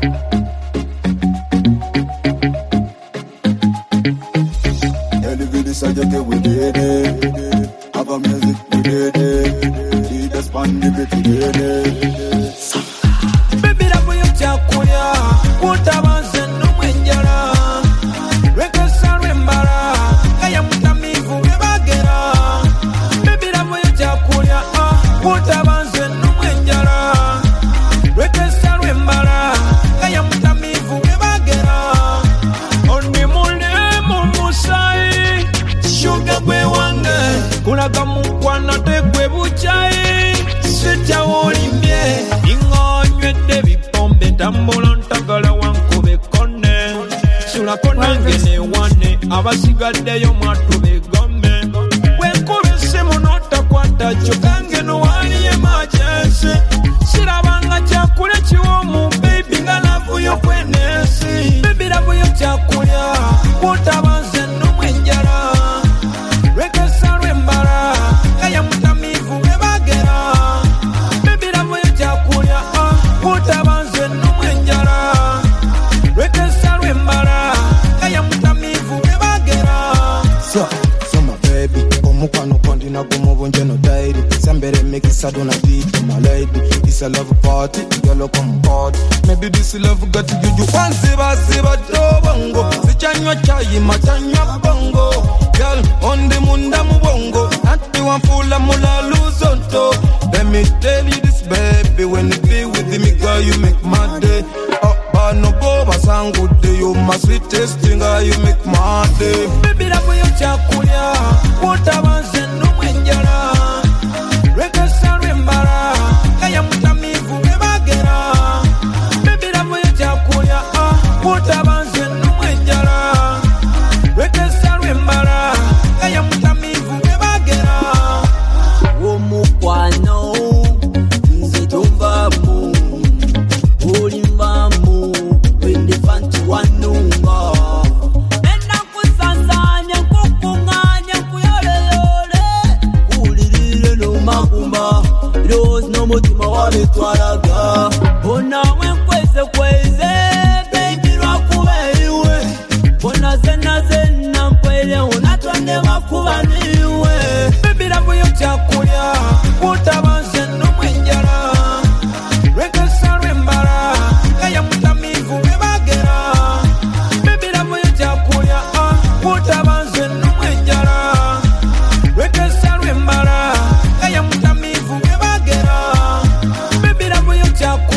Elevate sajake we did it. Have a music we did it. Lead us pan the bit we did it. Baby love you chakuya, utabanze numwenjala. Rekesa rembara, kaya mutamivu ebagera. Baby love you chakuya, utabanze numwenjala. Rekesa rembara, kaya mutamivu ebagera. Oni mulemu musai, sugar gwe wange. Kulaga mukwana tegwe buchai, sita olimbye. Ingonywedde bipombe tambula ntagala wankube kone. Sulako nange ne wane, abasigaddeyo mwatu begome. Wenkube essimu n'otakwata kyo kange no wali emergency. Sirabanga kyakulya kiwoomu baby nga love yo kwenesi. Baby love yo kyakulya, utabanze numwenjala. Rekesa rembara, kaya mutamivu ebagera. Baby love yo kyakulya, utabanze numwenjala. Rekesa rembara, kaya mutamivu ebagera. So my baby, omukwano kondi nagumo bonje no diary. Sembere mikisa dona beat my lady. It's a love party, girl come hard. Maybe this love got you want ziba do bongo. Sichanywa chai matanywa bongo. Girl on the munda mubongo. Nanti wanfula mula luzonto. Let me tell you this baby, when you be with me girl you make my day. No go basangu day, you my sweetest thing, you make my day. Baby love yo chakulia, utabanze numwenjala. Rekesa rembara, kaya mutamivu ebagera. Baby love yo chakulia, utabanze numwenjala. Rekesa rembara, kaya mutamivu ebagera. Omukwano, nze tumbamu, ulimbamu. Wanunga ena kusasanya kukunganya kuyoleyole kulilile no makumba rose no mutima wabitwaraga bona wenkweze baby lwakubeiwe bona zena nkwele unatwande wakubaniwe baby love yo kyakulya utabanze numwenjala rekesa rembara kaya mutamivu ebagera. Baby love yo kyakulya utabanze numwenjala. Rekesa rembara kaya mutamivu ebagera. Baby love yo kyakulya